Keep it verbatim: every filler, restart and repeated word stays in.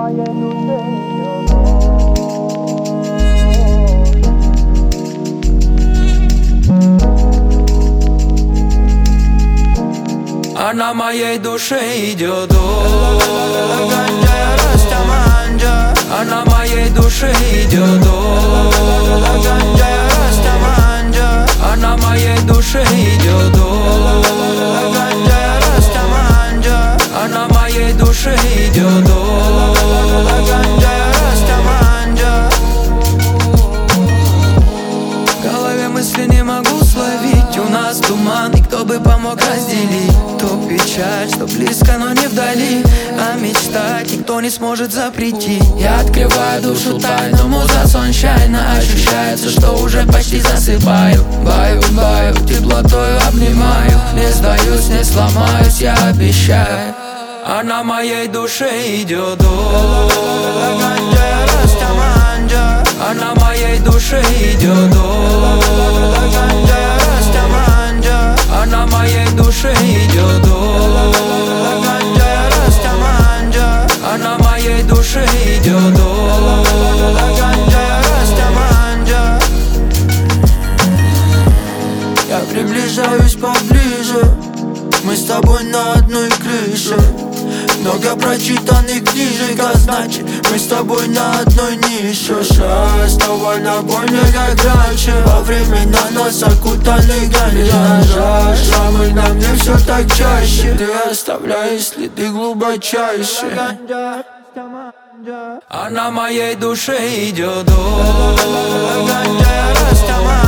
Она моей душе идет до ганджа, растаманджа. Она моей душе идет до ганджа, растаманджа. Она моей душе идет до ганджа, растаманджа. Она моей душе идет до ганджа, растаманджа. В голове мысли не могу словить. У нас туман, и кто бы помог разделить? То печаль, что близко, но не вдали. А мечтать никто не сможет запретить. Я открываю душу тайну, муза сонщайна. Ощущается, что уже почти засыпаю. Баю, баю, теплотою обнимаю. Не сдаюсь, не сломаюсь, я обещаю. Она моей душе идет до ганджа, растаманджа. Она моей душе идет до ганджа, растаманджа. Она моей душе идет до ганджа, растаманджа. Она моей душе идет до ганджа, растаманджа. Я приближаюсь поближе, мы с тобой на одной крыше. Много прочитанных книжек, а значит мы с тобой на одной нише. Шесть, довольно больно, как раньше. Во времена нас окутали ганджа. Шрамы на мне все так чаще. Ты оставляешь следы глубочайшие. Она моей душе идет до ганджа, растаманджа.